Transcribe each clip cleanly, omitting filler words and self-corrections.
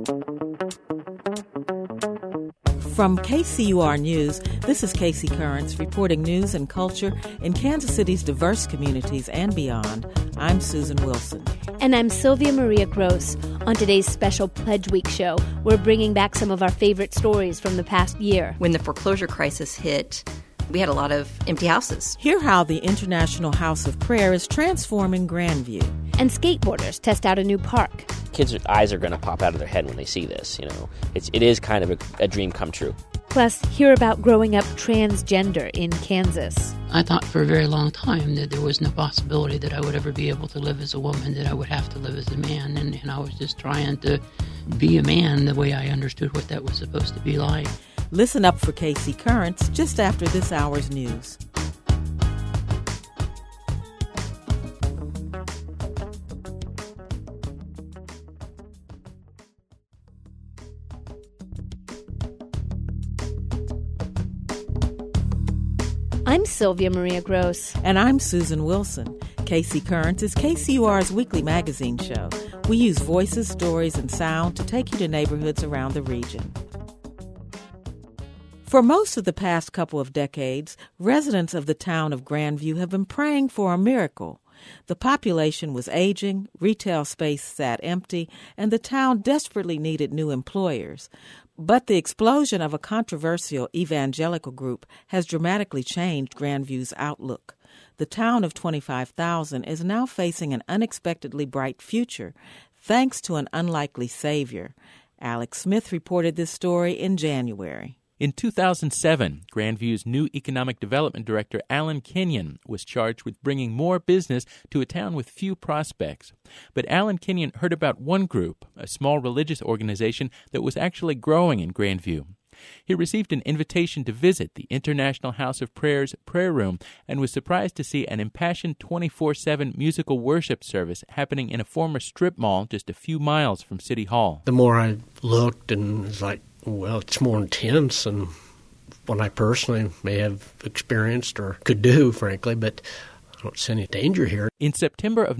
From KCUR News, this is Casey Currents reporting news and culture in Kansas City's diverse communities and beyond. I'm Susan Wilson. And I'm Sylvia Maria Gross. On today's special Pledge Week show, we're bringing back some of our favorite stories from the past year. When the foreclosure crisis hit, we had a lot of empty houses. Hear how the International House of Prayer is transforming Grandview. And skateboarders test out a new park. Kids' eyes are going to pop out of their head when they see this. It is kind of a dream come true. Plus, hear about growing up transgender in Kansas. I thought for a very long time that there was no possibility that I would ever be able to live as a woman, that I would have to live as a man, and I was just trying to be a man the way I understood what that was supposed to be like. Listen up for Casey Currents just after this hour's news. I'm Sylvia Maria Gross. And I'm Susan Wilson. Casey Currents is KCUR's weekly magazine show. We use voices, stories, and sound to take you to neighborhoods around the region. For most of the past couple of decades, residents of the town of Grandview have been praying for a miracle. The population was aging, retail space sat empty, and the town desperately needed new employers. But the explosion of a controversial evangelical group has dramatically changed Grandview's outlook. The town of 25,000 is now facing an unexpectedly bright future, thanks to an unlikely savior. Alex Smith reported this story in January. In 2007, Grandview's new economic development director, Alan Kenyon, was charged with bringing more business to a town with few prospects. But Alan Kenyon heard about one group, a small religious organization that was actually growing in Grandview. He received an invitation to visit the International House of Prayer's prayer room and was surprised to see an impassioned 24/7 musical worship service happening in a former strip mall just a few miles from City Hall. The more I looked, and it was like, well, it's more intense than what I personally may have experienced or could do, frankly, but I don't see any danger here. In September of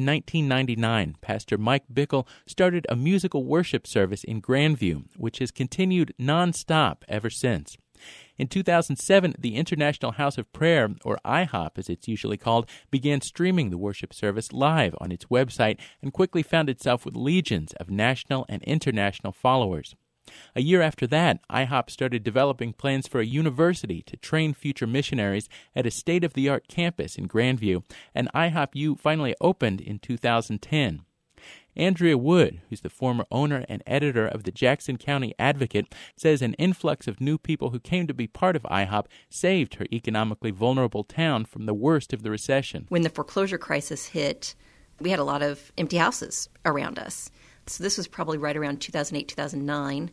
1999, Pastor Mike Bickle started a musical worship service in Grandview, which has continued nonstop ever since. In 2007, the International House of Prayer, or IHOP as it's usually called, began streaming the worship service live on its website and quickly found itself with legions of national and international followers. A year after that, IHOP started developing plans for a university to train future missionaries at a state-of-the-art campus in Grandview, and IHOP U finally opened in 2010. Andrea Wood, who's the former owner and editor of the Jackson County Advocate, says an influx of new people who came to be part of IHOP saved her economically vulnerable town from the worst of the recession. When the foreclosure crisis hit, we had a lot of empty houses around us. So this was probably right around 2008, 2009.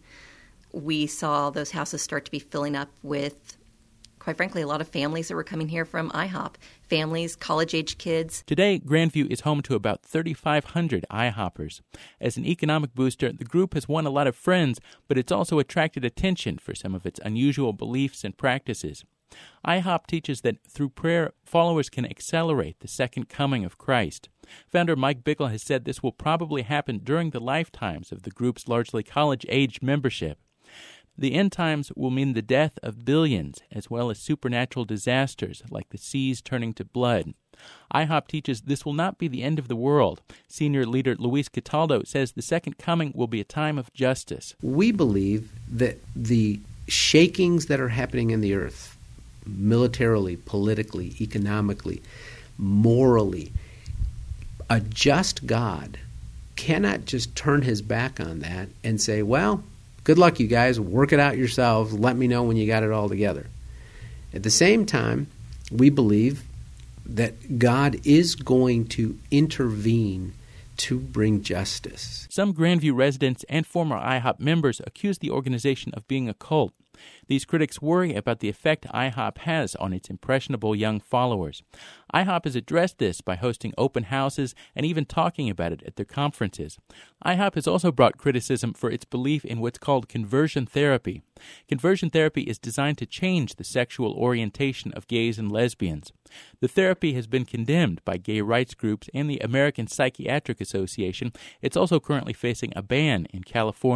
We saw those houses start to be filling up with, quite frankly, a lot of families that were coming here from IHOP. Families, college-age kids. Today, Grandview is home to about 3,500 IHOPers. As an economic booster, the group has won a lot of friends, but it's also attracted attention for some of its unusual beliefs and practices. IHOP teaches that through prayer, followers can accelerate the second coming of Christ. Founder Mike Bickle has said this will probably happen during the lifetimes of the group's largely college-age membership. The end times will mean the death of billions, as well as supernatural disasters like the seas turning to blood. IHOP teaches this will not be the end of the world. Senior leader Luis Cataldo says the second coming will be a time of justice. We believe that the shakings that are happening in the earth, militarily, politically, economically, morally, a just God cannot just turn his back on that and say, well, good luck, you guys. Work it out yourselves. Let me know when you got it all together. At the same time, we believe that God is going to intervene to bring justice. Some Grandview residents and former IHOP members accuse the organization of being a cult. These critics worry about the effect IHOP has on its impressionable young followers. IHOP has addressed this by hosting open houses and even talking about it at their conferences. IHOP has also brought criticism for its belief in what's called conversion therapy. Conversion therapy is designed to change the sexual orientation of gays and lesbians. The therapy has been condemned by gay rights groups and the American Psychiatric Association. It's also currently facing a ban in California.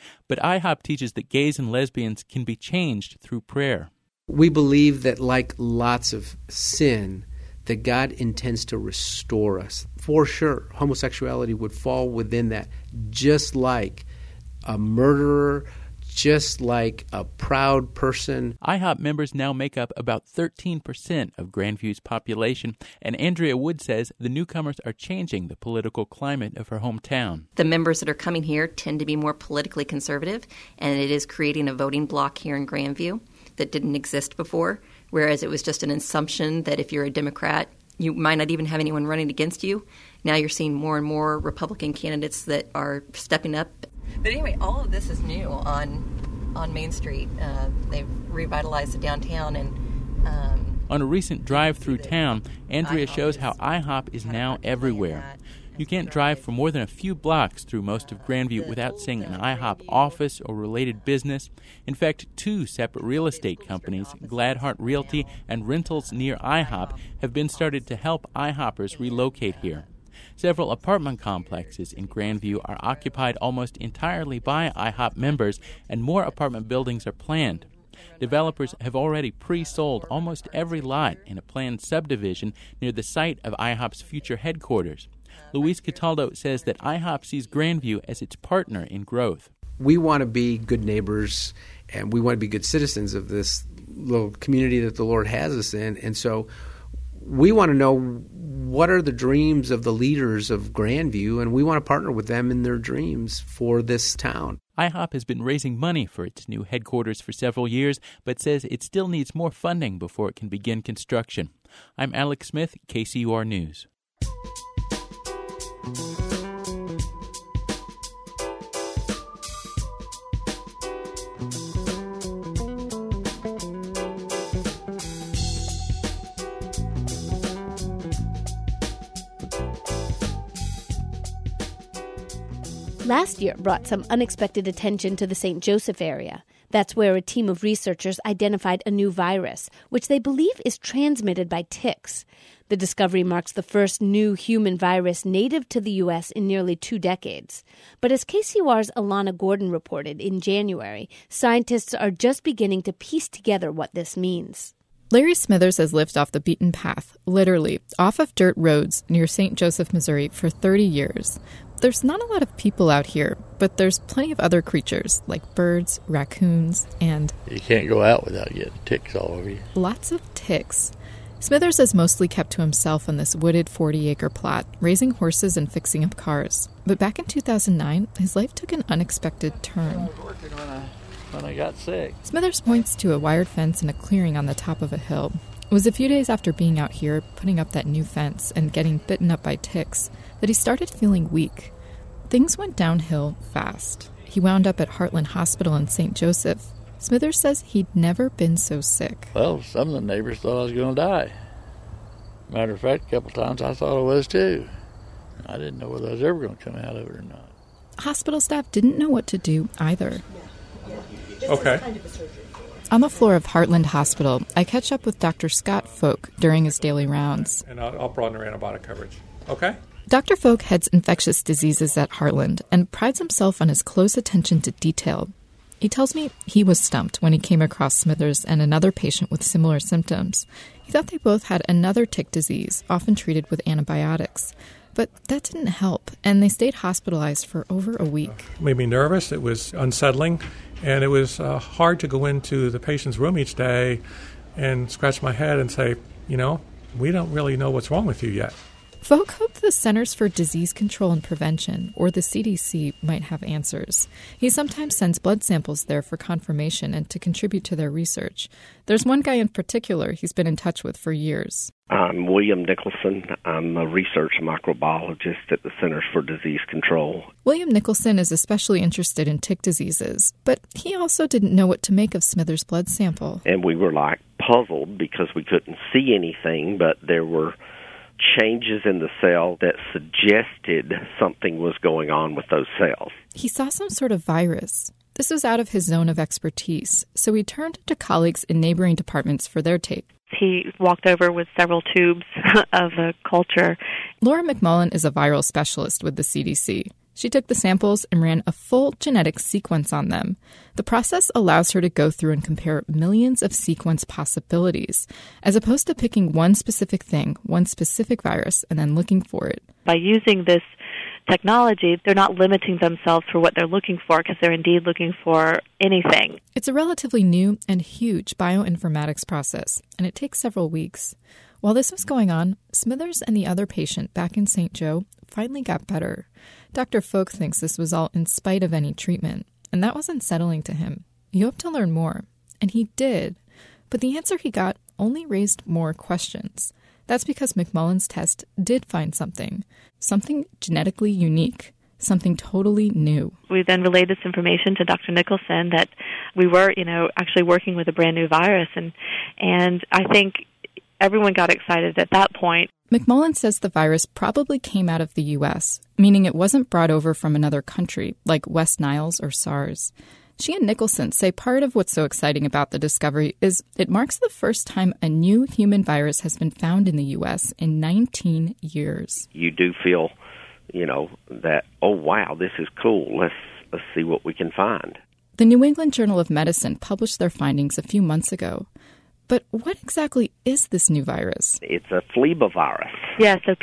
But IHOP teaches that gays and lesbians can be changed through prayer. We believe that, like lots of sin, that God intends to restore us. For sure, homosexuality would fall within that, just like a murderer, just like a proud person. IHOP members now make up about 13% of Grandview's population, and Andrea Wood says the newcomers are changing the political climate of her hometown. The members that are coming here tend to be more politically conservative, and it is creating a voting bloc here in Grandview that didn't exist before, whereas it was just an assumption that if you're a Democrat, you might not even have anyone running against you. Now you're seeing more and more Republican candidates that are stepping up. But anyway, all of this is new on Main Street. They've revitalized the downtown. On a recent drive through town, Andrea shows how IHOP is now everywhere. You can't drive for more than a few blocks through most of Grandview without seeing an IHOP office or related business. In fact, 2 separate real estate companies, Gladheart Realty and Rentals Near IHOP, have been started to help IHOPers relocate here. Several apartment complexes in Grandview are occupied almost entirely by IHOP members, and more apartment buildings are planned. Developers have already pre-sold almost every lot in a planned subdivision near the site of IHOP's future headquarters. Luis Cataldo says that IHOP sees Grandview as its partner in growth. We want to be good neighbors, and we want to be good citizens of this little community that the Lord has us in. And so we want to know what are the dreams of the leaders of Grandview, and we want to partner with them in their dreams for this town. IHOP has been raising money for its new headquarters for several years, but says it still needs more funding before it can begin construction. I'm Alex Smith, KCUR News. Last year brought some unexpected attention to the St. Joseph area. That's where a team of researchers identified a new virus, which they believe is transmitted by ticks. The discovery marks the first new human virus native to the U.S. in nearly 2 decades. But as KCUR's Alana Gordon reported in January, scientists are just beginning to piece together what this means. Larry Smithers has lived off the beaten path, literally, off of dirt roads near St. Joseph, Missouri, for 30 years. There's not a lot of people out here, but there's plenty of other creatures, like birds, raccoons, and... You can't go out without getting ticks all over you. Lots of ticks. Smithers has mostly kept to himself on this wooded 40-acre plot, raising horses and fixing up cars. But back in 2009, his life took an unexpected turn. I was working when I got sick. Smithers points to a wired fence in a clearing on the top of a hill. It was a few days after being out here, putting up that new fence, and getting bitten up by ticks, that he started feeling weak. Things went downhill fast. He wound up at Heartland Hospital in St. Joseph. Smithers says he'd never been so sick. Well, some of the neighbors thought I was going to die. Matter of fact, a couple times I thought I was too. I didn't know whether I was ever going to come out of it or not. Hospital staff didn't know what to do either. Okay. On the floor of Heartland Hospital, I catch up with Dr. Scott Folk during his daily rounds. And I'll broaden our antibiotic coverage. Okay? Dr. Folk heads infectious diseases at Heartland and prides himself on his close attention to detail. He tells me he was stumped when he came across Smithers and another patient with similar symptoms. He thought they both had another tick disease, often treated with antibiotics. But that didn't help, and they stayed hospitalized for over a week. It made me nervous. It was unsettling, and it was hard to go into the patient's room each day and scratch my head and say, we don't really know what's wrong with you yet. Folk hoped the Centers for Disease Control and Prevention, or the CDC, might have answers. He sometimes sends blood samples there for confirmation and to contribute to their research. There's one guy in particular he's been in touch with for years. I'm William Nicholson. I'm a research microbiologist at the Centers for Disease Control. William Nicholson is especially interested in tick diseases, but he also didn't know what to make of Smithers' blood sample. And we were puzzled because we couldn't see anything, but there were changes in the cell that suggested something was going on with those cells. He saw some sort of virus. This was out of his zone of expertise, so he turned to colleagues in neighboring departments for their take. He walked over with several tubes of a culture. Laura McMullen is a viral specialist with the CDC. She took the samples and ran a full genetic sequence on them. The process allows her to go through and compare millions of sequence possibilities, as opposed to picking one specific thing, one specific virus, and then looking for it. By using this technology, they're not limiting themselves for what they're looking for, because they're indeed looking for anything. It's a relatively new and huge bioinformatics process, and it takes several weeks. While this was going on, Smithers and the other patient back in St. Joe finally got better. Dr. Folk thinks this was all in spite of any treatment, and that was unsettling to him. He hoped to learn more, and he did. But the answer he got only raised more questions. That's because McMullen's test did find something genetically unique, something totally new. We then relayed this information to Dr. Nicholson that we were, actually working with a brand new virus, and I think everyone got excited at that point. McMullen says the virus probably came out of the U.S., meaning it wasn't brought over from another country, like West Niles or SARS. She and Nicholson say part of what's so exciting about the discovery is it marks the first time a new human virus has been found in the U.S. in 19 years. You do feel, that, oh, wow, this is cool. Let's see what we can find. The New England Journal of Medicine published their findings a few months ago. But what exactly is this new virus? It's a phlebivirus. Yeah, so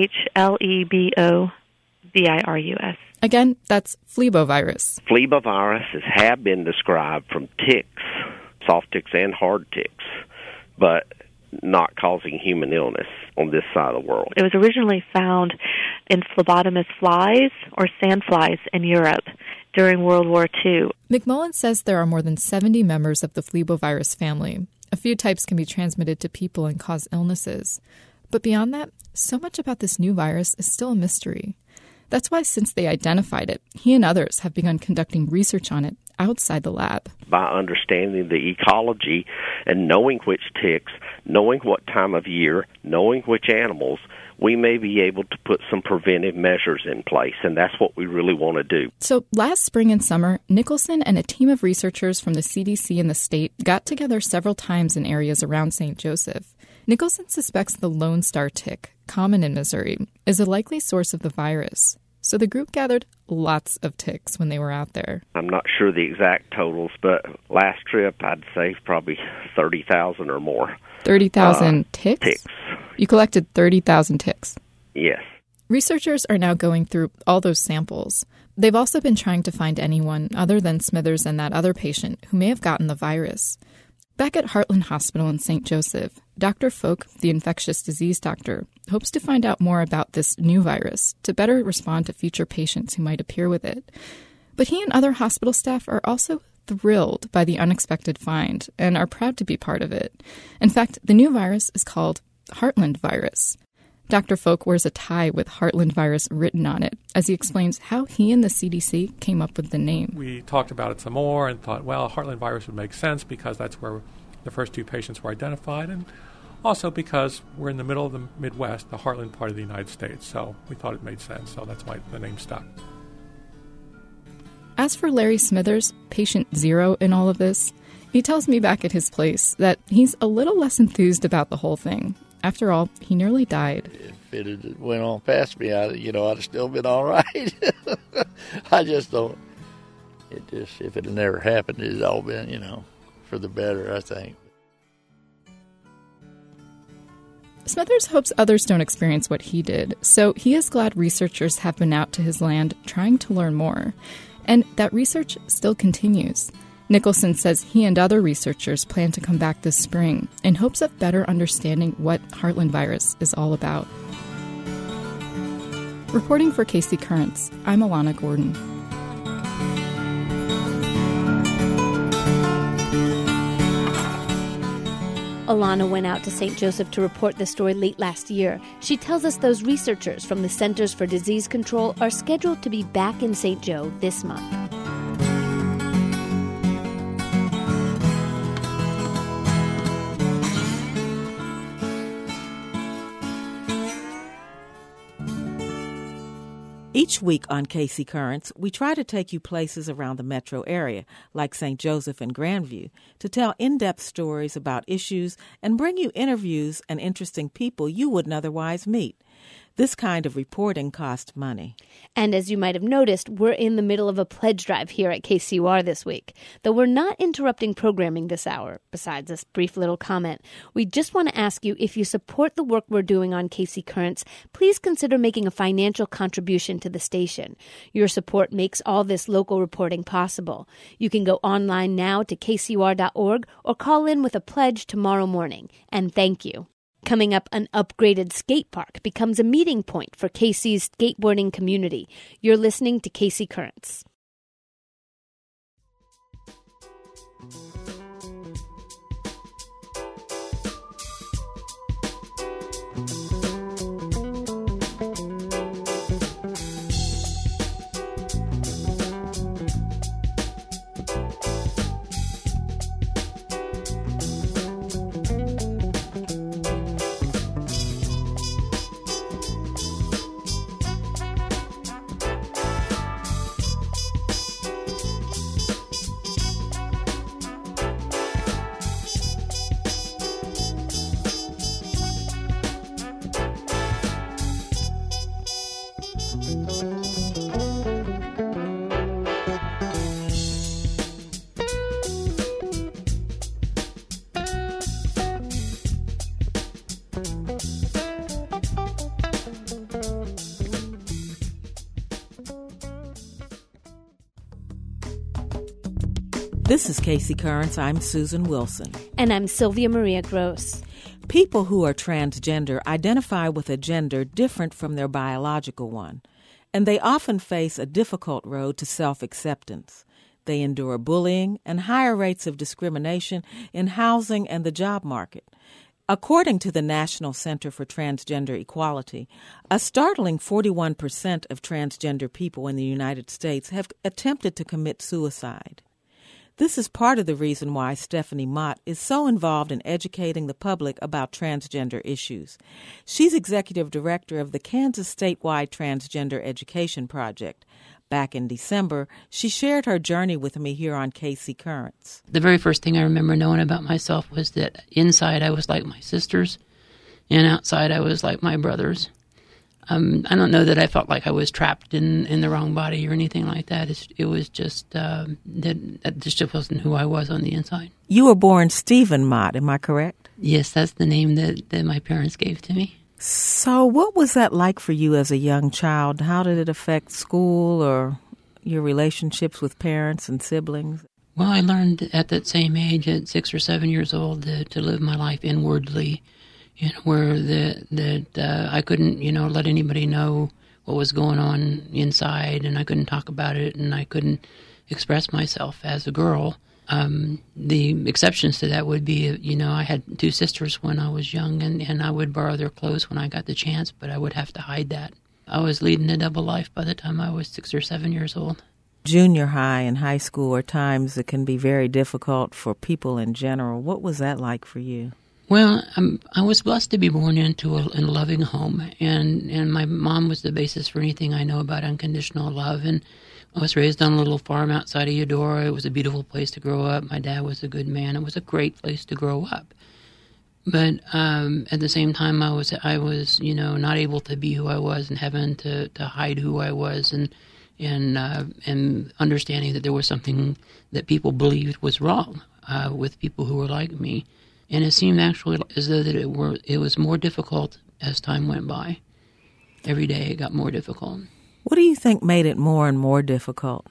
Phlebivirus. Again, that's phlebivirus. Phlebiviruses have been described from ticks, soft ticks and hard ticks, but not causing human illness on this side of the world. It was originally found in phlebotomist flies or sandflies in Europe during World War II. McMullen says there are more than 70 members of the phlebivirus family. A few types can be transmitted to people and cause illnesses. But beyond that, so much about this new virus is still a mystery. That's why since they identified it, he and others have begun conducting research on it outside the lab. By understanding the ecology and knowing which ticks, knowing what time of year, knowing which animals, we may be able to put some preventive measures in place, and that's what we really want to do. So last spring and summer, Nicholson and a team of researchers from the CDC and the state got together several times in areas around St. Joseph. Nicholson suspects the Lone Star tick, common in Missouri, is a likely source of the virus. So the group gathered lots of ticks when they were out there. I'm not sure the exact totals, but last trip I'd say probably 30,000 or more. 30,000 ticks? Ticks. You collected 30,000 ticks? Yes. Researchers are now going through all those samples. They've also been trying to find anyone other than Smithers and that other patient who may have gotten the virus. Back at Heartland Hospital in St. Joseph, Dr. Folk, the infectious disease doctor, hopes to find out more about this new virus to better respond to future patients who might appear with it. But he and other hospital staff are also thrilled by the unexpected find and are proud to be part of it. In fact, the new virus is called Heartland virus. Dr. Folk wears a tie with Heartland virus written on it as he explains how he and the CDC came up with the name. We talked about it some more and thought, well, Heartland virus would make sense because that's where the first two patients were identified, and also because we're in the middle of the Midwest, the Heartland part of the United States, so we thought it made sense, so that's why the name stuck. As for Larry Smithers, patient zero in all of this, he tells me back at his place that he's a little less enthused about the whole thing. After all, he nearly died. If it had went on past me, I'd have still been all right. I just don't. If it had never happened, it had all been, for the better, I think. Smithers hopes others don't experience what he did, so he is glad researchers have been out to his land trying to learn more. And that research still continues. Nicholson says he and other researchers plan to come back this spring in hopes of better understanding what Heartland virus is all about. Reporting for KC Currents, I'm Alana Gordon. Alana went out to St. Joseph to report the story late last year. She tells us those researchers from the Centers for Disease Control are scheduled to be back in St. Joe this month. Each week on KC Currents, we try to take you places around the metro area, like St. Joseph and Grandview, to tell in-depth stories about issues and bring you interviews and interesting people you wouldn't otherwise meet. This kind of reporting costs money. And as you might have noticed, we're in the middle of a pledge drive here at KCUR this week. Though we're not interrupting programming this hour, besides this brief little comment, we just want to ask you, if you support the work we're doing on KC Currents, please consider making a financial contribution to the station. Your support makes all this local reporting possible. You can go online now to kcur.org or call in with a pledge tomorrow morning. And thank you. Coming up, an upgraded skate park becomes a meeting point for KC's skateboarding community. You're listening to KC Currents. This is KC Currents. I'm Susan Wilson. And I'm Sylvia Maria Gross. People who are transgender identify with a gender different from their biological one, and they often face a difficult road to self-acceptance. They endure bullying and higher rates of discrimination in housing and the job market. According to the National Center for Transgender Equality, a startling 41% of transgender people in the United States have attempted to commit suicide. This is part of the reason why Stephanie Mott is so involved in educating the public about transgender issues. She's executive director of the Kansas statewide Transgender Education Project. Back in December, she shared her journey with me here on KC Currents. The very first thing I remember knowing about myself was that inside I was like my sisters, and outside I was like my brothers. I don't know that I felt like I was trapped in the wrong body or anything like that. It was just that just wasn't who I was on the inside. You were born Stephen Mott, am I correct? Yes, that's the name that my parents gave to me. So what was that like for you as a young child? How did it affect school or your relationships with parents and siblings? Well, I learned at that same age, at 6 or 7 years old, to live my life inwardly. Where I couldn't, let anybody know what was going on inside, and I couldn't talk about it, and I couldn't express myself as a girl. The exceptions to that would be, I had 2 sisters when I was young, and I would borrow their clothes when I got the chance, but I would have to hide that. I was leading a double life by the time I was 6 or 7 years old. Junior high and high school are times that can be very difficult for people in general. What was that like for you? Well, I was blessed to be born into a loving home, and my mom was the basis for anything I know about unconditional love. And I was raised on a little farm outside of Eudora. It was a beautiful place to grow up. My dad was a good man. It was a great place to grow up. But at the same time, I was not able to be who I was, and having to hide who I was, and understanding that there was something that people believed was wrong with people who were like me. And it seemed actually as though that it was more difficult as time went by. Every day it got more difficult. What do you think made it more and more difficult?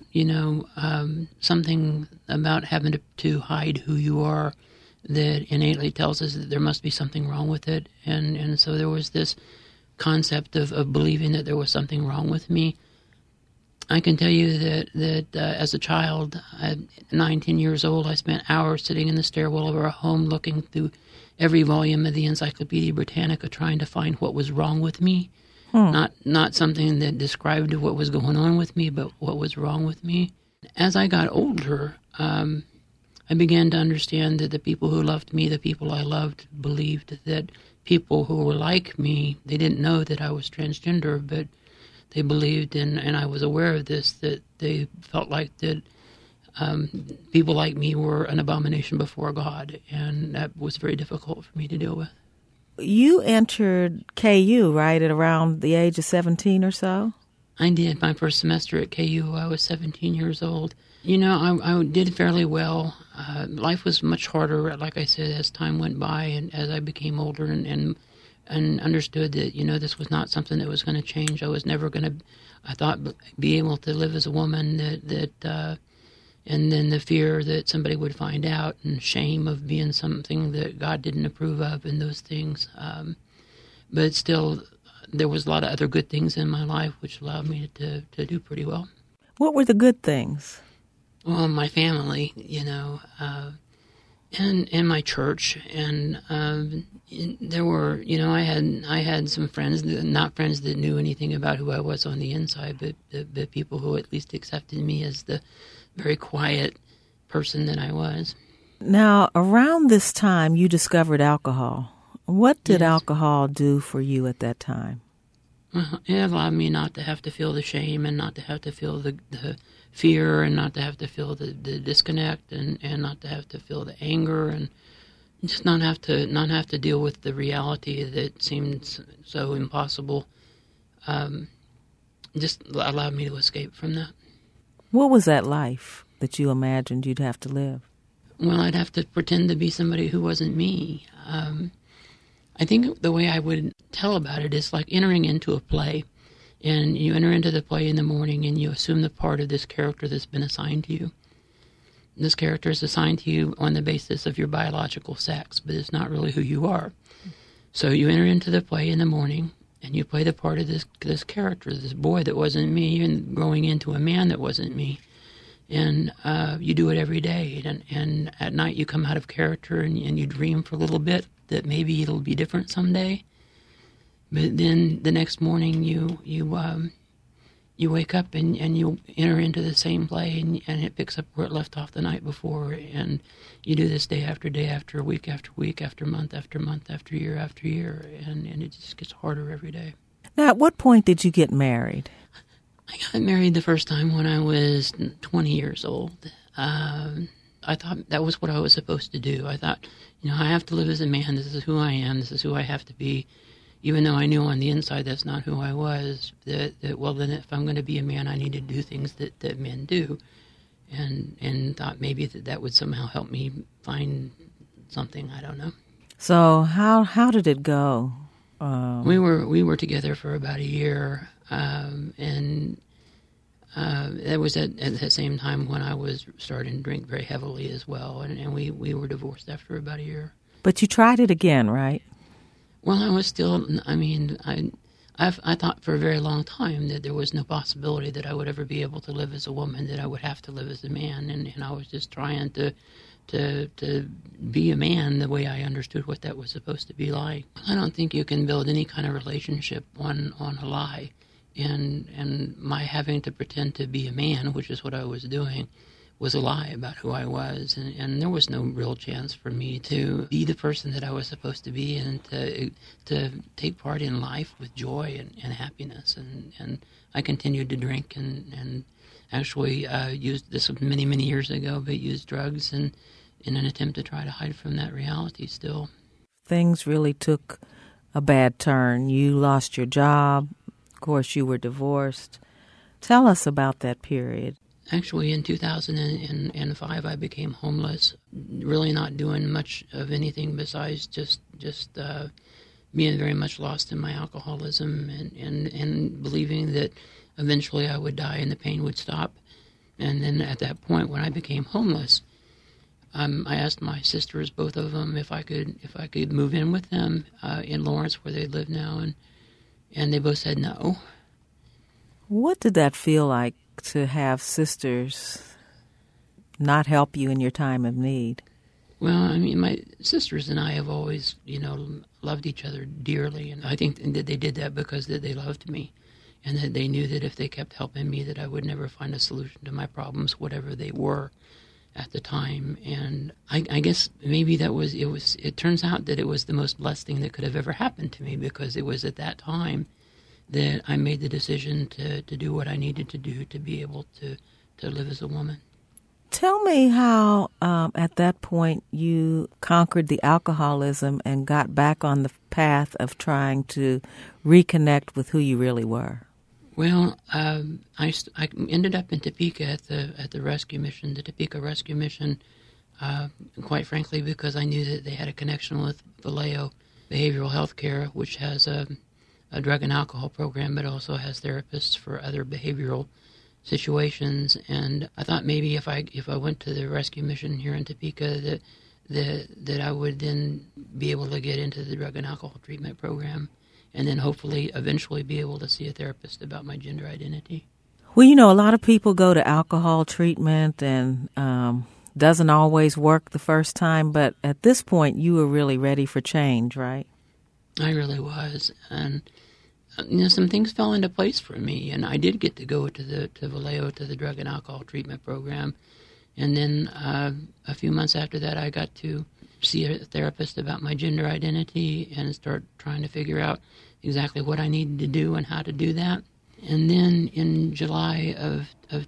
Something about having to hide who you are that innately tells us that there must be something wrong with it. And so there was this concept of believing that there was something wrong with me. I can tell you that as a child, at 19 years old, I spent hours sitting in the stairwell of our home looking through every volume of the Encyclopedia Britannica trying to find what was wrong with me. Not something that described what was going on with me, but what was wrong with me. As I got older, I began to understand that the people who loved me, the people I loved, believed that people who were like me, they didn't know that I was transgender, but they believed, and I was aware of this, that they felt like that people like me were an abomination before God, and that was very difficult for me to deal with. you entered KU, right, at around the age of 17 or so? I did. My first semester at KU, I was 17 years old. You know, I did fairly well. Life was much harder, like I said, as time went by and as I became older and understood that, you know, this was not something that was going to change. I was never going to, I thought, be able to live as a woman and then the fear that somebody would find out and shame of being something that God didn't approve of and those things. But still, there was a lot of other good things in my life which allowed me to do pretty well. What were the good things? Well, my family, you know, and my church, and there were, you know, I had some friends, not friends that knew anything about who I was on the inside, but people who at least accepted me as the very quiet person that I was. Now, around this time, you discovered alcohol. What did alcohol do for you at that time? Well, it allowed me not to have to feel the shame and not to have to feel the fear and not to have to feel the disconnect and not to have to feel the anger and just not have to deal with the reality that seemed so impossible. Just allowed me to escape from that. What was that life that you imagined you'd have to live? Well, I'd have to pretend to be somebody who wasn't me. I think the way I would tell about it is like entering into a play. And you enter into the play in the morning and you assume the part of this character that's been assigned to you. This character is assigned to you on the basis of your biological sex, but it's not really who you are. So you enter into the play in the morning and you play the part of this character, this boy that wasn't me, and growing into a man that wasn't me. And you do it every day. And at night you come out of character and you dream for a little bit that maybe it'll be different someday. But then the next morning you wake up and you enter into the same play and it picks up where it left off the night before, and you do this day after week after week after month after month after year, and it just gets harder every day. Now, at what point did you get married? I got married the first time when I was 20 years old. I thought that was what I was supposed to do. I thought, you know, I have to live as a man. This is who I am. This is who I have to be. Even though I knew on the inside that's not who I was, that well, then if I'm going to be a man, I need to do things that men do. And thought maybe that would somehow help me find something. I don't know. So how did it go? We were together for about a year, and that was at the same time when I was starting to drink very heavily as well, and we were divorced after about a year. But you tried it again, right? Well, I was still, I mean, I thought for a very long time that there was no possibility that I would ever be able to live as a woman, that I would have to live as a man, and I was just trying to be a man the way I understood what that was supposed to be like. I don't think you can build any kind of relationship on a lie, and my having to pretend to be a man, which is what I was doing, was a lie about who I was, and there was no real chance for me to be the person that I was supposed to be and to take part in life with joy and happiness. And I continued to drink and actually used this many, many years ago, but used drugs in an attempt to try to hide from that reality still. Things really took a bad turn. You lost your job. Of course, you were divorced. Tell us about that period. Actually, in 2005, I became homeless, really not doing much of anything besides just being very much lost in my alcoholism and believing that eventually I would die and the pain would stop. And then at that point, when I became homeless, I asked my sisters, both of them, if I could move in with them in Lawrence, where they live now, and they both said no. What did that feel like, to have sisters not help you in your time of need? Well, I mean, my sisters and I have always, loved each other dearly, and I think that they did that because that they loved me, and that they knew that if they kept helping me, that I would never find a solution to my problems, whatever they were at the time. And I guess maybe it turns out that it was the most blessed thing that could have ever happened to me, because it was at that time that I made the decision to do what I needed to do to be able to live as a woman. Tell me how, at that point, you conquered the alcoholism and got back on the path of trying to reconnect with who you really were. Well, I ended up in Topeka at the rescue mission, the Topeka Rescue Mission, quite frankly, because I knew that they had a connection with Vallejo Behavioral Health Care, which has a drug and alcohol program, but also has therapists for other behavioral situations. And I thought maybe if I went to the rescue mission here in Topeka, that I would then be able to get into the drug and alcohol treatment program, and then hopefully eventually be able to see a therapist about my gender identity. Well, you know, a lot of people go to alcohol treatment and doesn't always work the first time, but at this point you were really ready for change, right? I really was, and some things fell into place for me, and I did get to go to Vallejo, to the drug and alcohol treatment program, and then a few months after that I got to see a therapist about my gender identity and start trying to figure out exactly what I needed to do and how to do that. And then in July of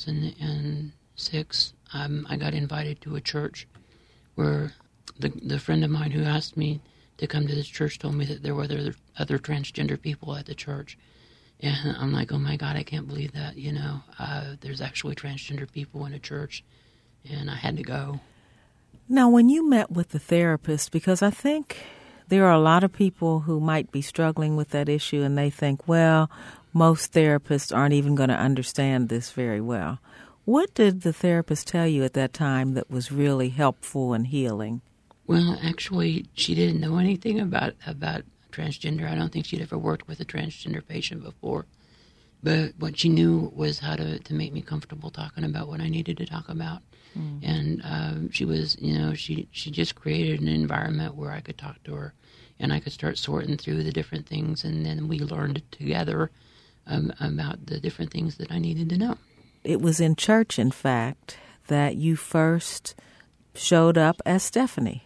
2006, I got invited to a church where the friend of mine who asked me to come to this church told me that there were other transgender people at the church. And I'm like, oh my God, I can't believe that, there's actually transgender people in a church. And I had to go. Now, when you met with the therapist, because I think there are a lot of people who might be struggling with that issue and they think, well, most therapists aren't even going to understand this very well. What did the therapist tell you at that time that was really helpful and healing? Well, actually, she didn't know anything about transgender. I don't think she'd ever worked with a transgender patient before. But what she knew was how to make me comfortable talking about what I needed to talk about. Mm. And she was, she just created an environment where I could talk to her and I could start sorting through the different things. And then we learned together about the different things that I needed to know. It was in church, in fact, that you first showed up as Stephanie.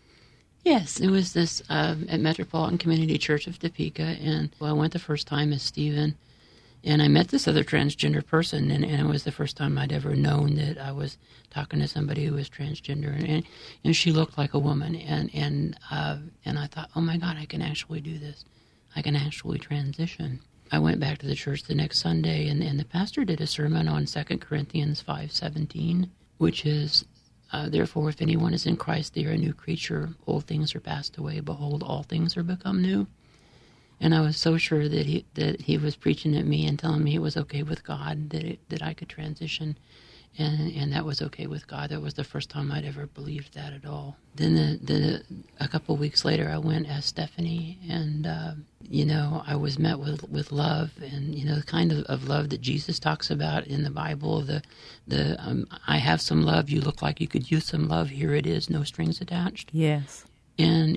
Yes, it was this at Metropolitan Community Church of Topeka, and I went the first time as Stephen, and I met this other transgender person, and it was the first time I'd ever known that I was talking to somebody who was transgender, and she looked like a woman, and I thought, oh my God, I can actually do this. I can actually transition. I went back to the church the next Sunday, and the pastor did a sermon on 2 Corinthians 5:17, which is, therefore, if anyone is in Christ, they are a new creature. Old things are passed away. Behold, all things are become new. And I was so sure that he was preaching at me and telling me it was okay with God, that I could transition, and that was okay with God. That was the first time I'd ever believed that at all. Then a couple of weeks later, I went as Stephanie, and I was met with love, and the kind of love that Jesus talks about in the Bible. I have some love. You look like you could use some love. Here it is, no strings attached. Yes. And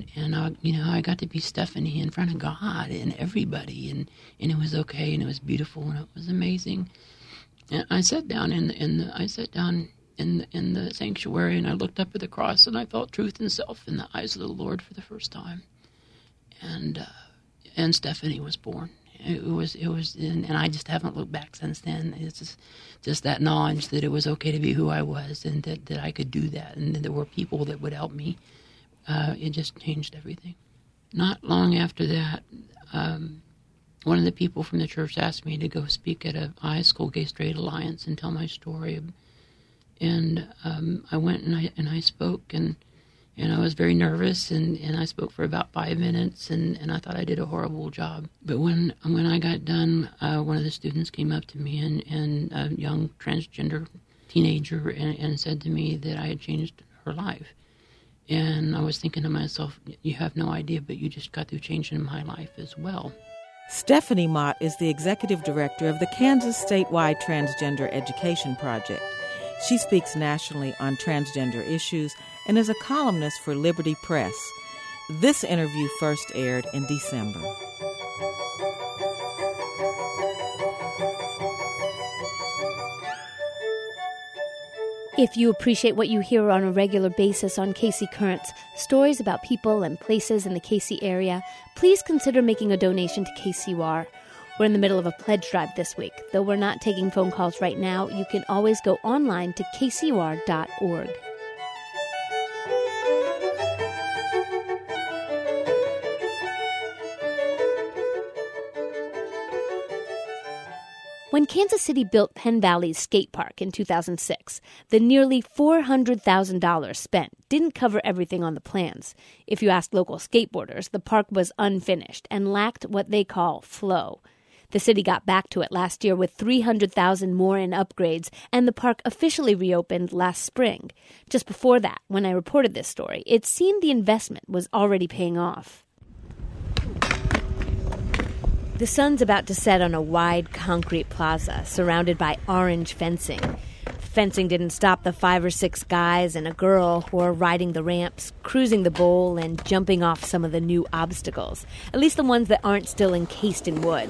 I got to be Stephanie in front of God and everybody, and it was okay, and it was beautiful, and it was amazing. And I sat down in the sanctuary, and I looked up at the cross, and I felt truth and self in the eyes of the Lord for the first time, and Stephanie was born. It was, and I just haven't looked back since then. It's just that knowledge that it was okay to be who I was, and that I could do that, and that there were people that would help me. It just changed everything. Not long after that, one of the people from the church asked me to go speak at a high school Gay Straight Alliance and tell my story. And I went and I spoke, and I was very nervous, and I spoke for about 5 minutes, and I thought I did a horrible job. But when I got done, one of the students came up to me, and a young transgender teenager, and said to me that I had changed her life. And I was thinking to myself, you have no idea, but you just got through changing my life as well. Stephanie Mott is the executive director of the Kansas Statewide Transgender Education Project. She speaks nationally on transgender issues and is a columnist for Liberty Press. This interview first aired in December. If you appreciate what you hear on a regular basis on KC Currents, stories about people and places in the KC area, please consider making a donation to KCUR. We're in the middle of a pledge drive this week. Though we're not taking phone calls right now, you can always go online to kcur.org. When Kansas City built Penn Valley's skate park in 2006, the nearly $400,000 spent didn't cover everything on the plans. If you ask local skateboarders, the park was unfinished and lacked what they call flow. The city got back to it last year with $300,000 more in upgrades, and the park officially reopened last spring. Just before that, when I reported this story, it seemed the investment was already paying off. The sun's about to set on a wide concrete plaza surrounded by orange fencing. Fencing didn't stop the 5 or 6 guys and a girl who are riding the ramps, cruising the bowl, and jumping off some of the new obstacles, at least the ones that aren't still encased in wood.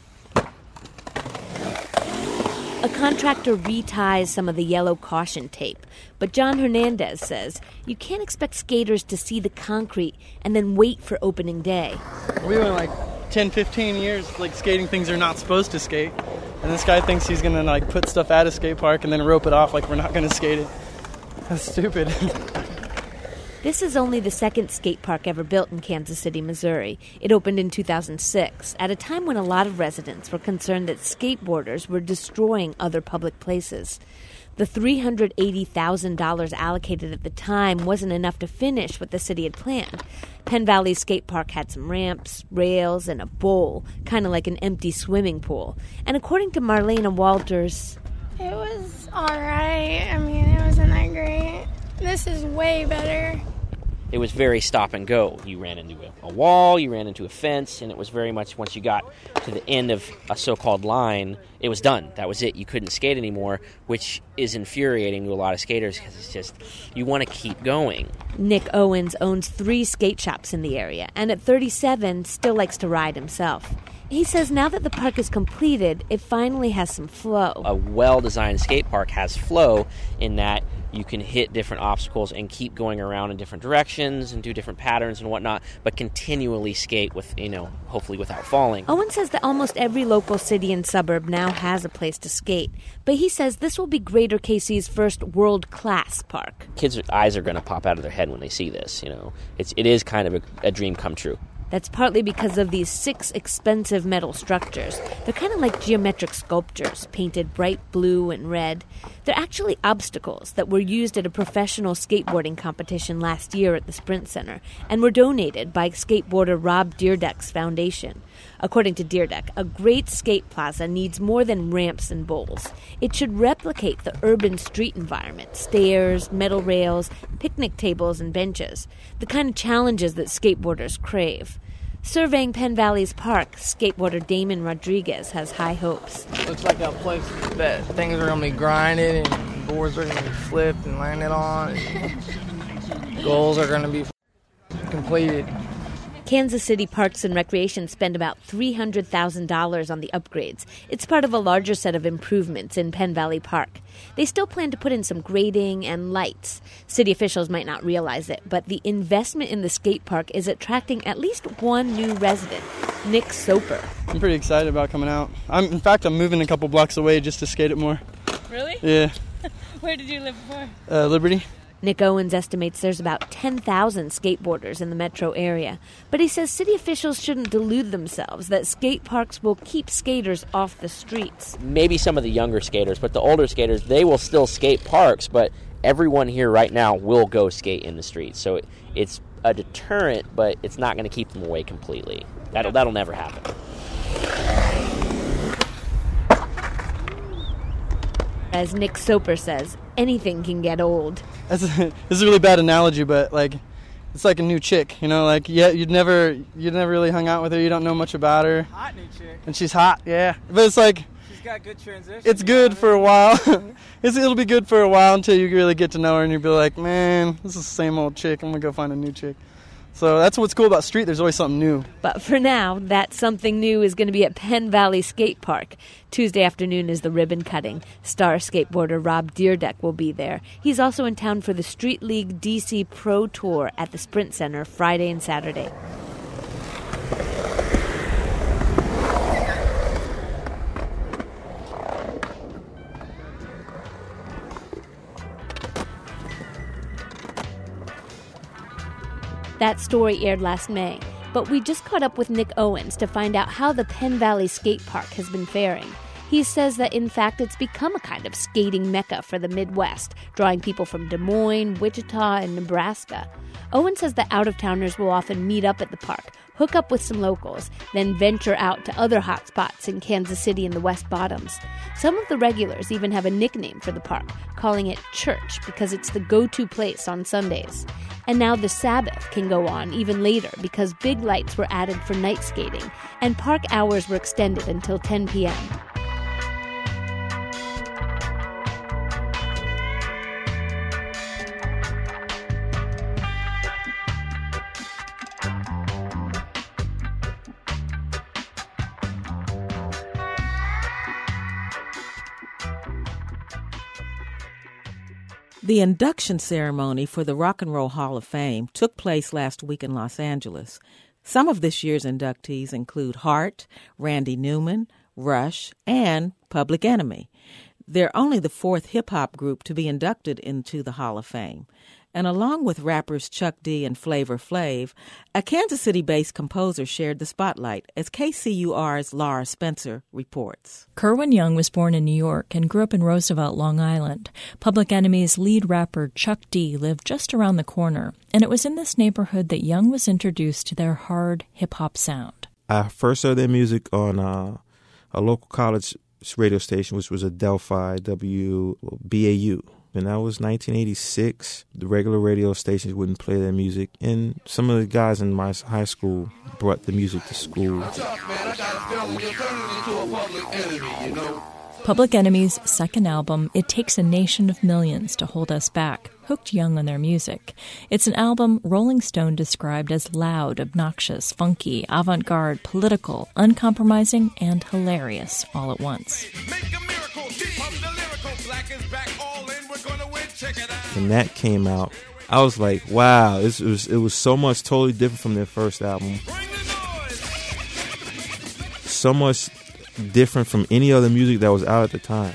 A contractor reties some of the yellow caution tape, but John Hernandez says you can't expect skaters to see the concrete and then wait for opening day. We went 10, 15 years skating things they're not supposed to skate, and this guy thinks he's gonna put stuff at a skate park and then rope it off like we're not gonna skate it. That's stupid. This is only the second skate park ever built in Kansas City, Missouri. It opened in 2006, at a time when a lot of residents were concerned that skateboarders were destroying other public places. The $380,000 allocated at the time wasn't enough to finish what the city had planned. Penn Valley Skate Park had some ramps, rails, and a bowl, kind of like an empty swimming pool. And according to Marlena Walters, it was all right. I mean, it wasn't that great. This is way better. It was very stop and go. You ran into a wall, you ran into a fence, and it was very much once you got to the end of a so-called line, it was done. That was it. You couldn't skate anymore, which is infuriating to a lot of skaters because it's just, you want to keep going. Nick Owens owns 3 skate shops in the area, and at 37, still likes to ride himself. He says now that the park is completed, it finally has some flow. A well-designed skate park has flow in that you can hit different obstacles and keep going around in different directions and do different patterns and whatnot, but continually skate with, hopefully without falling. Owen says that almost every local city and suburb now has a place to skate, but he says this will be Greater KC's first world-class park. Kids' eyes are going to pop out of their head when they see this, It is kind of a dream come true. That's partly because of these 6 expensive metal structures. They're kind of like geometric sculptures, painted bright blue and red. They're actually obstacles that were used at a professional skateboarding competition last year at the Sprint Center and were donated by skateboarder Rob Dyrdek's foundation. According to Dyrdek, a great skate plaza needs more than ramps and bowls. It should replicate the urban street environment, stairs, metal rails, picnic tables, and benches, the kind of challenges that skateboarders crave. Surveying Penn Valley's park, skateboarder Damon Rodriguez has high hopes. Looks like a place that things are going to be grinded and boards are going to be flipped and landed on. And goals are going to be completed. Kansas City Parks and Recreation spent about $300,000 on the upgrades. It's part of a larger set of improvements in Penn Valley Park. They still plan to put in some grading and lights. City officials might not realize it, but the investment in the skate park is attracting at least one new resident, Nick Soper. I'm pretty excited about coming out. I'm moving a couple blocks away just to skate it more. Really? Yeah. Where did you live before? Liberty. Nick Owens estimates there's about 10,000 skateboarders in the metro area. But he says city officials shouldn't delude themselves that skate parks will keep skaters off the streets. Maybe some of the younger skaters, but the older skaters, they will still skate parks, but everyone here right now will go skate in the streets. So it's a deterrent, but it's not going to keep them away completely. That'll never happen. As Nick Soper says, anything can get old. This is a really bad analogy, but it's like a new chick, you'd never really hung out with her, you don't know much about her. Hot new chick. And she's hot, yeah. But it's she's got good transition. It's good for a while. It'll be good for a while until you really get to know her and you'll be like, man, this is the same old chick, I'm gonna go find a new chick. So that's what's cool about street. There's always something new. But for now, that something new is going to be at Penn Valley Skate Park. Tuesday afternoon is the ribbon cutting. Star skateboarder Rob Dyrdek will be there. He's also in town for the Street League DC Pro Tour at the Sprint Center Friday and Saturday. That story aired last May, but we just caught up with Nick Owens to find out how the Penn Valley Skate Park has been faring. He says that, in fact, it's become a kind of skating mecca for the Midwest, drawing people from Des Moines, Wichita, and Nebraska. Owen says that out-of-towners will often meet up at the park, hook up with some locals, then venture out to other hot spots in Kansas City and the West Bottoms. Some of the regulars even have a nickname for the park, calling it Church because it's the go-to place on Sundays. And now the Sabbath can go on even later because big lights were added for night skating, and park hours were extended until 10 p.m. The induction ceremony for the Rock and Roll Hall of Fame took place last week in Los Angeles. Some of this year's inductees include Heart, Randy Newman, Rush, and Public Enemy. They're only the fourth hip-hop group to be inducted into the Hall of Fame. And along with rappers Chuck D and Flavor Flav, a Kansas City-based composer shared the spotlight, as KCUR's Laura Spencer reports. Kerwin Young was born in New York and grew up in Roosevelt, Long Island. Public Enemy's lead rapper Chuck D lived just around the corner, and it was in this neighborhood that Young was introduced to their hard hip-hop sound. I first heard their music on a local college radio station, which was Adelphi, WBAU. And that was 1986. The regular radio stations wouldn't play their music. And some of the guys in my high school brought the music to school. Public Enemy's second album, It Takes a Nation of Millions to Hold Us Back, hooked Young on their music. It's an album Rolling Stone described as loud, obnoxious, funky, avant-garde, political, uncompromising, and hilarious all at once. When that came out, I was like, wow, it was so much totally different from their first album. So much different from any other music that was out at the time.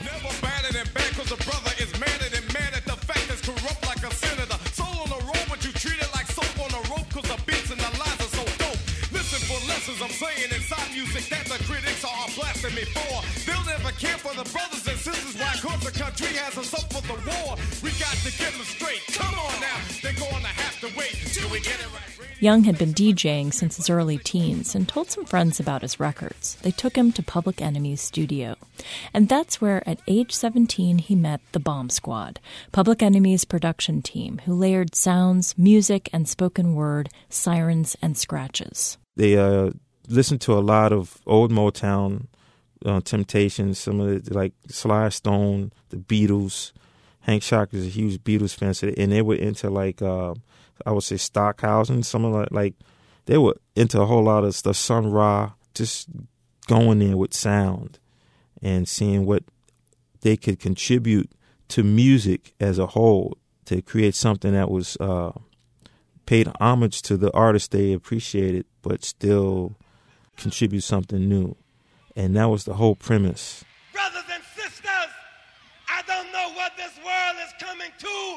Young had been DJing since his early teens and told some friends about his records. They took him to Public Enemy's studio. And that's where, at age 17, he met the Bomb Squad, Public Enemy's production team, who layered sounds, music, and spoken word, sirens, and scratches. They listened to a lot of old Motown, Temptations, some of the, like Sly Stone, the Beatles. Hank Shock is a huge Beatles fan, and they were into like I would say Stockhausen, some of like they were into a whole lot of stuff. Sun Ra, just going there with sound and seeing what they could contribute to music as a whole to create something that was paid homage to the artists they appreciated, but still contribute something new. And that was the whole premise. Brothers and sisters, I don't know what this world is coming to.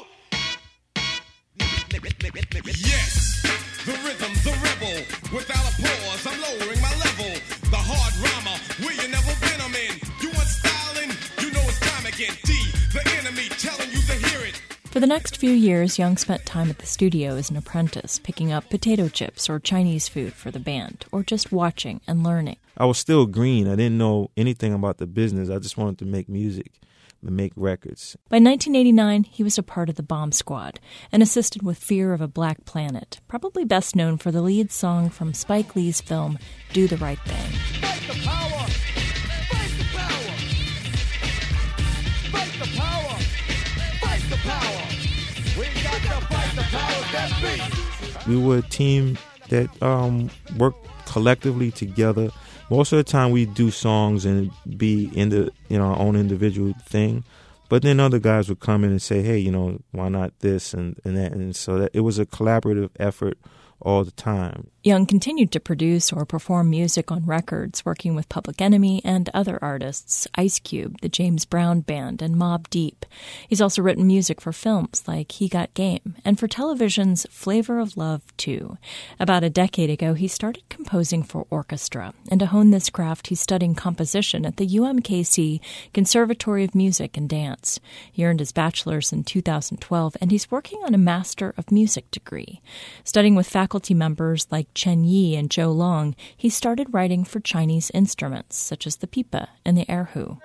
Yes, the rhythm, the rebel. Without a pause, I'm lowering my level. The hard rhymer, where you never been, I'm in. You want styling? You know it's time again. D, the enemy, telling you to hear it. For the next few years, Young spent time at the studio as an apprentice, picking up potato chips or Chinese food for the band, or just watching and learning. I was still green. I didn't know anything about the business. I just wanted to make music, to make records. By 1989, he was a part of the Bomb Squad and assisted with Fear of a Black Planet, probably best known for the lead song from Spike Lee's film Do the Right Thing. Fight the power! Fight the power! Fight the power! Fight the power! We got to fight the powers that be! We were a team that worked collectively together. Most of the time we do songs and be in the our own individual thing, but then other guys would come in and say, hey, why not this and that, and so that it was a collaborative effort all the time. Young continued to produce or perform music on records, working with Public Enemy and other artists, Ice Cube, the James Brown Band, and Mobb Deep. He's also written music for films like He Got Game, and for television's Flavor of Love 2. About a decade ago, he started composing for orchestra, and to hone this craft, he's studying composition at the UMKC Conservatory of Music and Dance. He earned his bachelor's in 2012, and he's working on a Master of Music degree. Studying with faculty members like Chen Yi and Zhou Long, he started writing for Chinese instruments, such as the pipa and the erhu.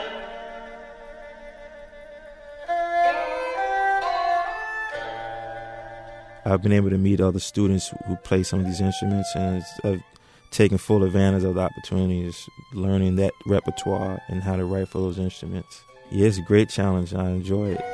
I've been able to meet other students who play some of these instruments, and I've taken full advantage of the opportunities, learning that repertoire and how to write for those instruments. Yeah, it's a great challenge, and I enjoy it.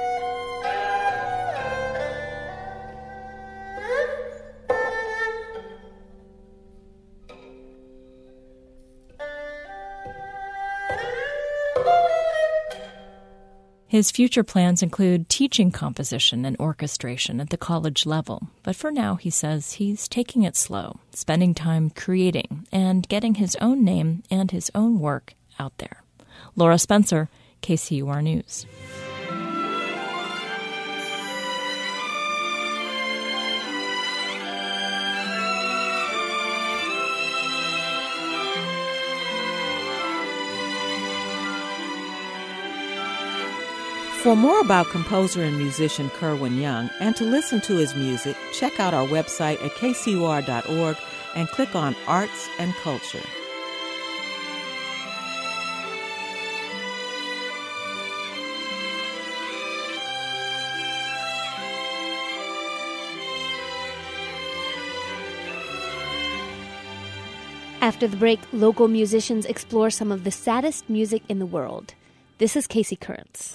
His future plans include teaching composition and orchestration at the college level. But for now, he says he's taking it slow, spending time creating and getting his own name and his own work out there. Laura Spencer, KCUR News. For more about composer and musician Kerwin Young and to listen to his music, check out our website at kcur.org and click on Arts and Culture. After the break, local musicians explore some of the saddest music in the world. This is Casey Currents.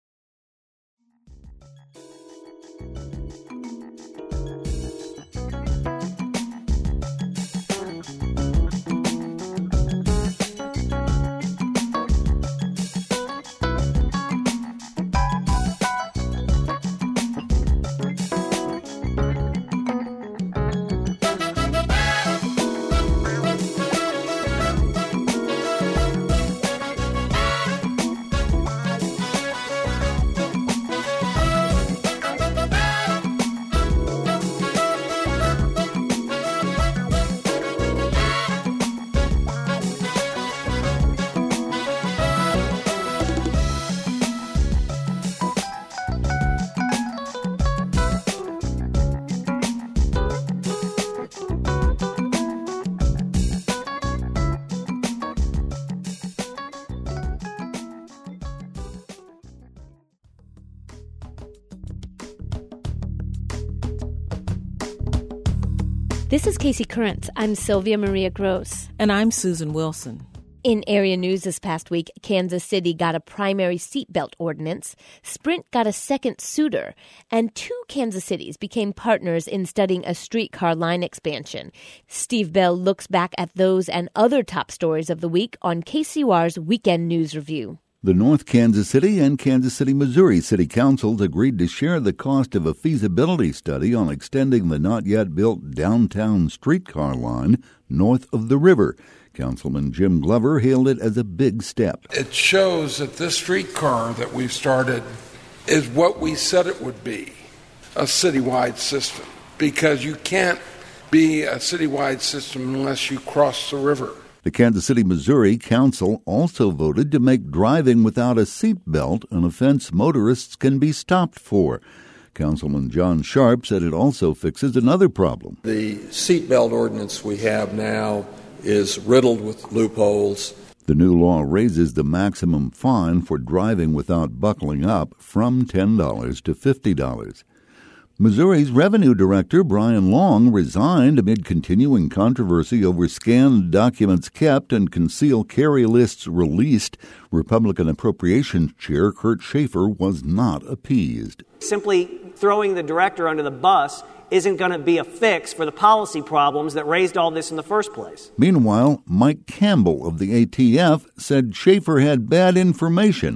This is Casey Currents. I'm Sylvia Maria Gross. And I'm Susan Wilson. In area news this past week, Kansas City got a primary seatbelt ordinance, Sprint got a second suitor, and 2 Kansas cities became partners in studying a streetcar line expansion. Steve Bell looks back at those and other top stories of the week on KCUR's Weekend News Review. The North Kansas City and Kansas City, Missouri City Councils agreed to share the cost of a feasibility study on extending the not-yet-built downtown streetcar line north of the river. Councilman Jim Glover hailed it as a big step. It shows that this streetcar that we've started is what we said it would be, a citywide system, because you can't be a citywide system unless you cross the river. The Kansas City, Missouri Council also voted to make driving without a seatbelt an offense motorists can be stopped for. Councilman John Sharp said it also fixes another problem. The seatbelt ordinance we have now is riddled with loopholes. The new law raises the maximum fine for driving without buckling up from $10 to $50. Missouri's Revenue Director Brian Long resigned amid continuing controversy over scanned documents kept and concealed carry lists released. Republican Appropriations Chair Kurt Schaefer was not appeased. Simply throwing the director under the bus isn't going to be a fix for the policy problems that raised all this in the first place. Meanwhile, Mike Campbell of the ATF said Schaefer had bad information,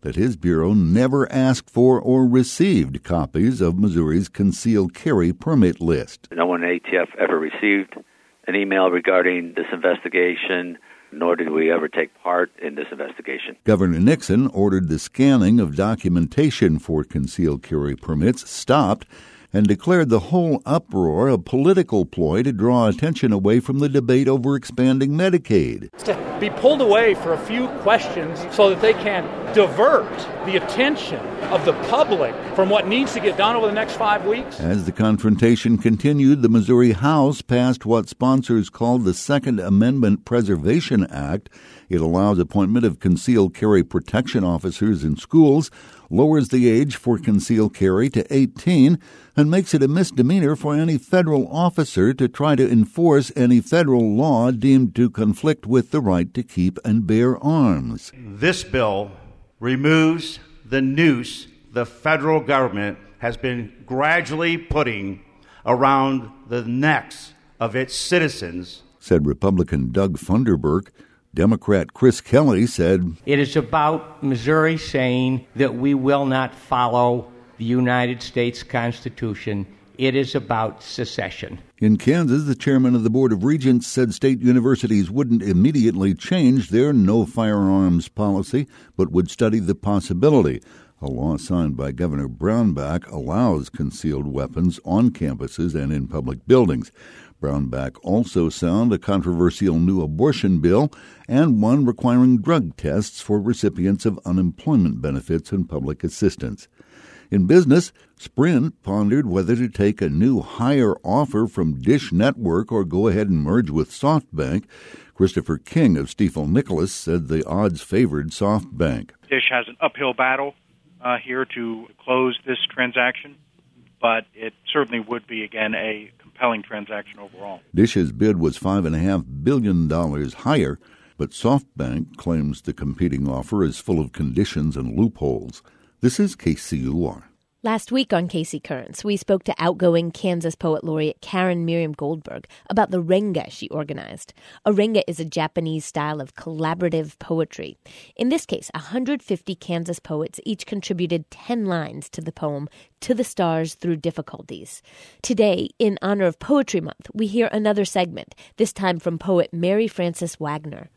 that his bureau never asked for or received copies of Missouri's concealed carry permit list. No one at ATF ever received an email regarding this investigation, nor did we ever take part in this investigation. Governor Nixon ordered the scanning of documentation for concealed carry permits stopped and declared the whole uproar a political ploy to draw attention away from the debate over expanding Medicaid. To be pulled away for a few questions so that they can divert the attention of the public from what needs to get done over the next 5 weeks. As the confrontation continued, the Missouri House passed what sponsors called the Second Amendment Preservation Act. It allows appointment of concealed carry protection officers in schools, lowers the age for concealed carry to 18, and makes it a misdemeanor for any federal officer to try to enforce any federal law deemed to conflict with the right to keep and bear arms. This bill removes the noose the federal government has been gradually putting around the necks of its citizens, said Republican Doug Funderburk. Democrat Chris Kelly said, "It is about Missouri saying that we will not follow the United States Constitution. It is about secession." In Kansas, the chairman of the Board of Regents said state universities wouldn't immediately change their no firearms policy, but would study the possibility. A law signed by Governor Brownback allows concealed weapons on campuses and in public buildings. Brownback also signed a controversial new abortion bill and one requiring drug tests for recipients of unemployment benefits and public assistance. In business, Sprint pondered whether to take a new higher offer from Dish Network or go ahead and merge with SoftBank. Christopher King of Stifel Nicholas said the odds favored SoftBank. Dish has an uphill battle here to close this transaction, but it certainly would be, again, a compelling transaction overall. Dish's bid was $5.5 billion higher, but SoftBank claims the competing offer is full of conditions and loopholes. This is KCUR. Last week on KC Currents, we spoke to outgoing Kansas Poet Laureate Karen Miriam Goldberg about the renga she organized. A renga is a Japanese style of collaborative poetry. In this case, 150 Kansas poets each contributed 10 lines to the poem To the Stars Through Difficulties. Today, in honor of Poetry Month, we hear another segment, this time from poet Mary Frances Wagner.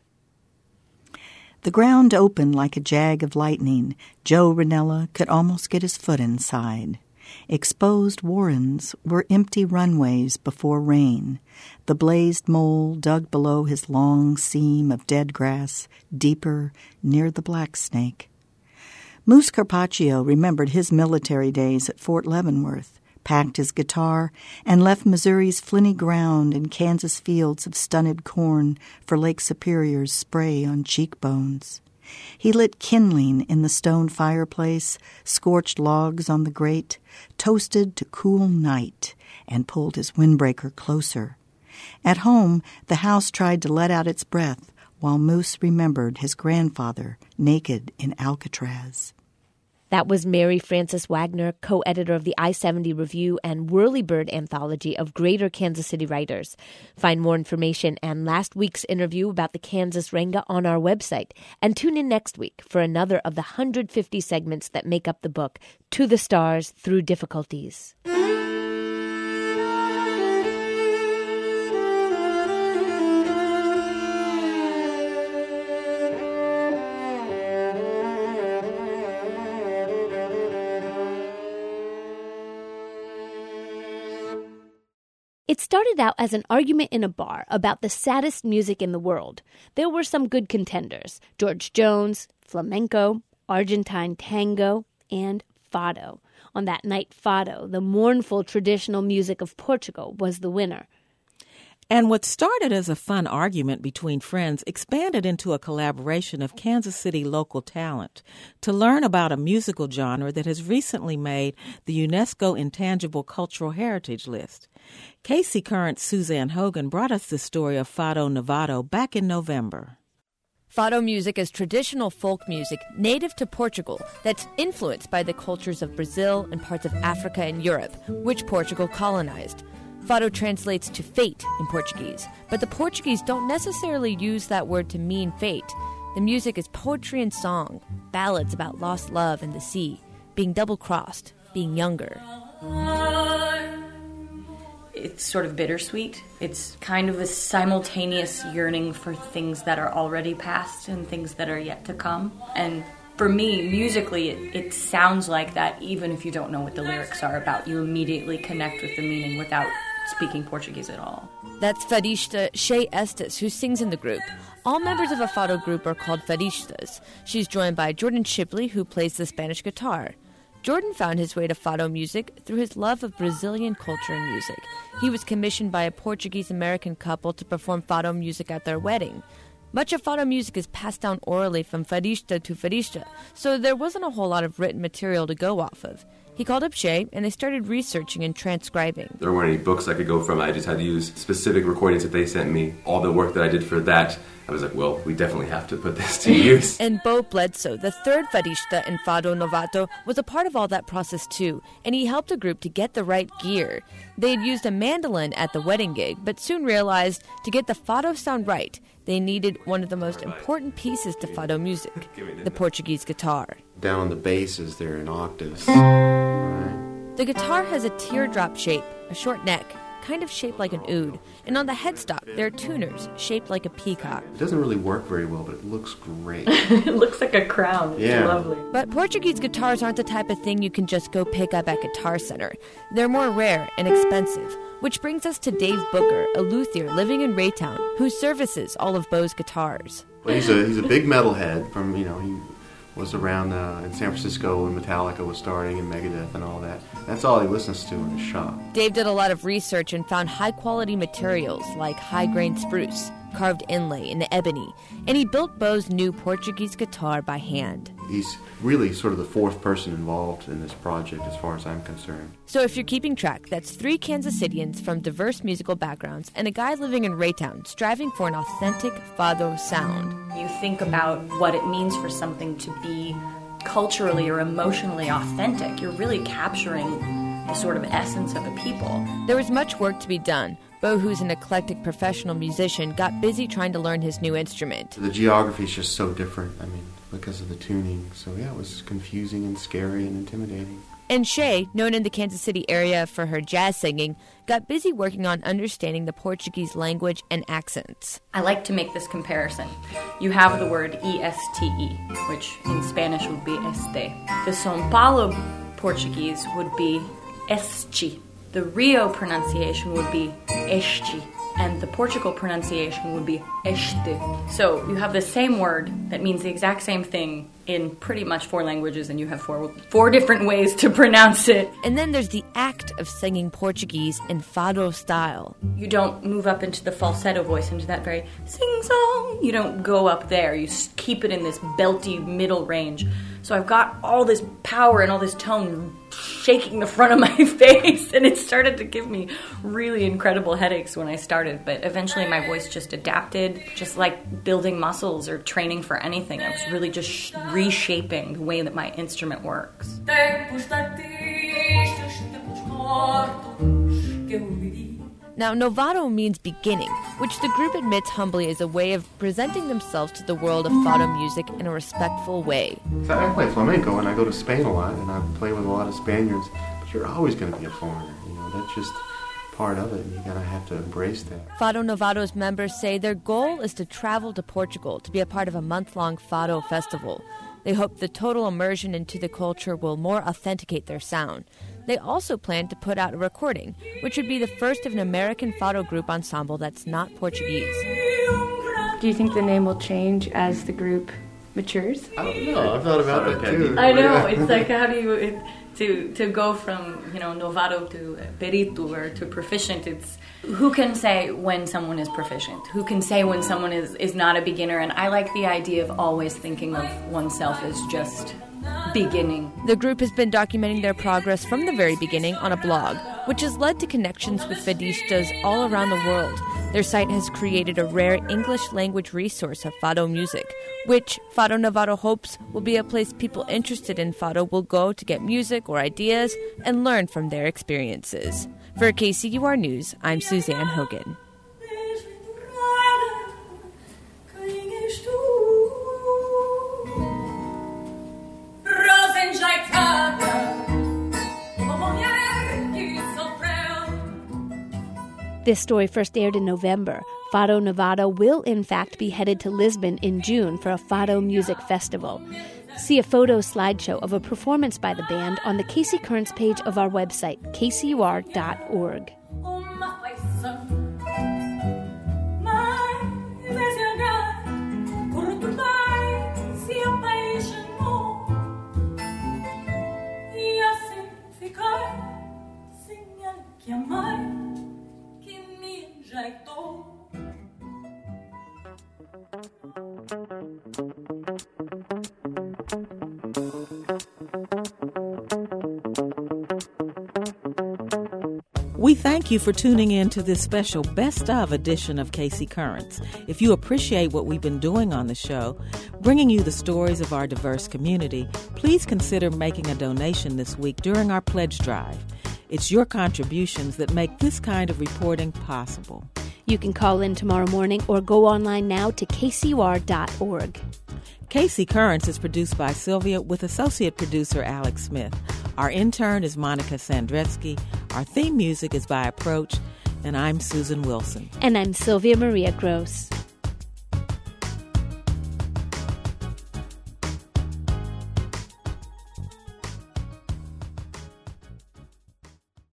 The ground opened like a jag of lightning. Joe Ranella could almost get his foot inside. Exposed warrens were empty runways before rain. The blazed mole dug below his long seam of dead grass, deeper near the Black Snake. Moose Carpaccio remembered his military days at Fort Leavenworth, packed his guitar, and left Missouri's flinty ground and Kansas fields of stunted corn for Lake Superior's spray on cheekbones. He lit kindling in the stone fireplace, scorched logs on the grate, toasted to cool night, and pulled his windbreaker closer. At home, the house tried to let out its breath while Moose remembered his grandfather naked in Alcatraz. That was Mary Frances Wagner, co-editor of the I-70 Review and Whirlybird anthology of Greater Kansas City writers. Find more information and last week's interview about the Kansas Renga on our website. And tune in next week for another of the 150 segments that make up the book, To the Stars Through Difficulties. It started out as an argument in a bar about the saddest music in the world. There were some good contenders: George Jones, flamenco, Argentine tango, and fado. On that night, fado, the mournful traditional music of Portugal, was the winner. And what started as a fun argument between friends expanded into a collaboration of Kansas City local talent to learn about a musical genre that has recently made the UNESCO Intangible Cultural Heritage List. KC Current's Suzanne Hogan brought us the story of Fado Novato back in November. Fado music is traditional folk music native to Portugal that's influenced by the cultures of Brazil and parts of Africa and Europe, which Portugal colonized. Fado translates to fate in Portuguese, but the Portuguese don't necessarily use that word to mean fate. The music is poetry and song, ballads about lost love and the sea, being double-crossed, being younger. It's sort of bittersweet. It's kind of a simultaneous yearning for things that are already past and things that are yet to come. And for me, musically, it sounds like that even if you don't know what the lyrics are about. You immediately connect with the meaning without speaking Portuguese at all. That's fadista Shea Estes, who sings in the group. All members of a fado group are called fadistas. She's joined by Jordan Shipley, who plays the Spanish guitar. Jordan found his way to fado music through his love of Brazilian culture and music. He was commissioned by a Portuguese-American couple to perform fado music at their wedding. Much of fado music is passed down orally from fadista to fadista, so there wasn't a whole lot of written material to go off of. He called up Shea, and they started researching and transcribing. There weren't any books I could go from. I just had to use specific recordings that they sent me. All the work that I did for that, I was like, well, we definitely have to put this to use. And Bo Bledsoe, the third fadista in Fado Novato, was a part of all that process too, and he helped the group to get the right gear. They had used a mandolin at the wedding gig, but soon realized to get the fado sound right, they needed one of the most important pieces to fado music, the Portuguese guitar. Down on the basses, they're in octaves. The guitar has a teardrop shape, a short neck, kind of shaped like an oud, and on the headstock there are tuners shaped like a peacock. It doesn't really work very well, but it looks great. It looks like a crown. It's lovely. But Portuguese guitars aren't the type of thing you can just go pick up at Guitar Center. They're more rare and expensive, which brings us to Dave Booker, a luthier living in Raytown, who services all of Bo's guitars. Well, he's a big metalhead from, he was around in San Francisco when Metallica was starting and Megadeth and all that. That's all he listens to in his shop. Dave did a lot of research and found high-quality materials like high-grain spruce, carved inlay, and ebony, and he built Bo's new Portuguese guitar by hand. He's really sort of the fourth person involved in this project as far as I'm concerned. So if you're keeping track, that's 3 Kansas Cityans from diverse musical backgrounds and a guy living in Raytown striving for an authentic fado sound. You think about what it means for something to be culturally or emotionally authentic. You're really capturing the sort of essence of a people. There was much work to be done. Bo, who's an eclectic professional musician, got busy trying to learn his new instrument. The geography is just so different, because of the tuning. So yeah, it was confusing and scary and intimidating. And Shea, known in the Kansas City area for her jazz singing, got busy working on understanding the Portuguese language and accents. I like to make this comparison. You have the word E-S-T-E, which in Spanish would be este. The São Paulo Portuguese would be este. The Rio pronunciation would be este. And the Portugal pronunciation would be este. So you have the same word that means the exact same thing in pretty much 4 languages, and you have four different ways to pronounce it. And then there's the act of singing Portuguese in fado style. You don't move up into the falsetto voice, into that very sing-song. You don't go up there. You keep it in this belty middle range. So I've got all this power and all this tone shaking the front of my face, and it started to give me really incredible headaches when I started, but eventually my voice just adapted, just like building muscles or training for anything. I was really just reshaping the way that my instrument works. Now, novato means beginning, which the group admits humbly is a way of presenting themselves to the world of fado music in a respectful way. So I play flamenco and I go to Spain a lot and I play with a lot of Spaniards, but you're always going to be a foreigner. That's just part of it, and you're going to have to embrace that. Fado Novato's members say their goal is to travel to Portugal to be a part of a month-long fado festival. They hope the total immersion into the culture will more authenticate their sound. They also plan to put out a recording, which would be the first of an American fado group ensemble that's not Portuguese. Do you think the name will change as the group matures? I don't know. I've thought about that too. I know. It's like, how do you to go from novato to perito or to proficient? It's who can say when someone is proficient? Who can say when someone is not a beginner? And I like the idea of always thinking of oneself as just beginning. The group has been documenting their progress from the very beginning on a blog, which has led to connections with fadistas all around the world. Their site has created a rare English-language resource of fado music, which Fado Novato hopes will be a place people interested in fado will go to get music or ideas and learn from their experiences. For KCUR News, I'm Suzanne Hogan. This story first aired in November. Fado Nevada will, in fact, be headed to Lisbon in June for a Fado Music Festival. See a photo slideshow of a performance by the band on the KC Currents page of our website, kcur.org. We thank you for tuning in to this special Best Of edition of KC Currents. If you appreciate what we've been doing on the show, bringing you the stories of our diverse community, please consider making a donation this week during our pledge drive. It's your contributions that make this kind of reporting possible. You can call in tomorrow morning or go online now to kcur.org. KC Currents is produced by Sylvia with associate producer Alex Smith. Our intern is Monica Sandretsky. Our theme music is by Approach. And I'm Susan Wilson. And I'm Sylvia Maria Gross.